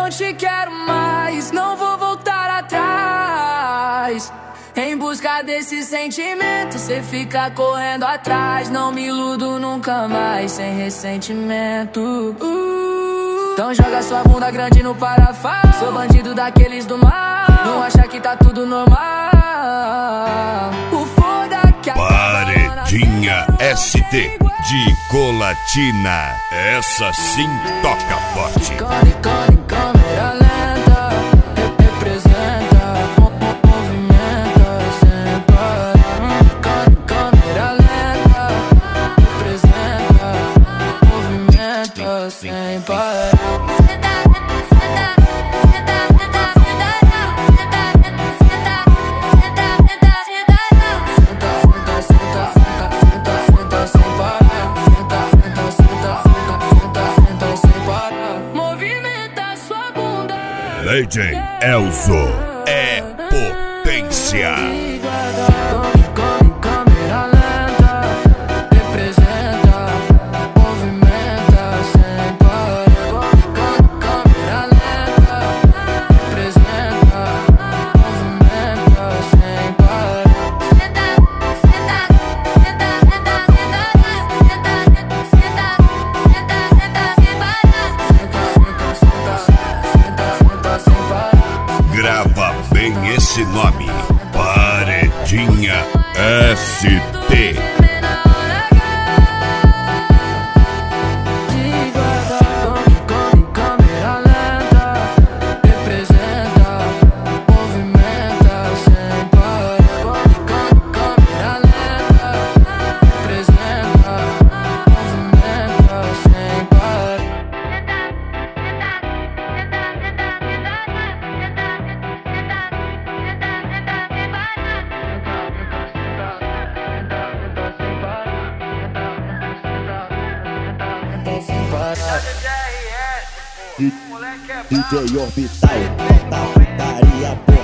não te quero mais, não vou voltar atrás. Em busca desse sentimento, cê fica correndo atrás. Não me iludo nunca mais, sem ressentimento. Então joga sua bunda grande no parafuso. Sou bandido daqueles do mal, não acha que tá tudo normal. O foda que Paredinha ST de Colatina, essa sim toca forte. Icona em câmera lenta, representa, movimenta sem parar. Icona em câmera lenta, representa, movimenta sem parar. Legend Elzo é potência. Câmera lenta, representa, movimenta sem parar. Câmera lenta, representa, movimenta sem parar. Grava bem esse nome, Paredinha ST. DJ Orbital, total putaria.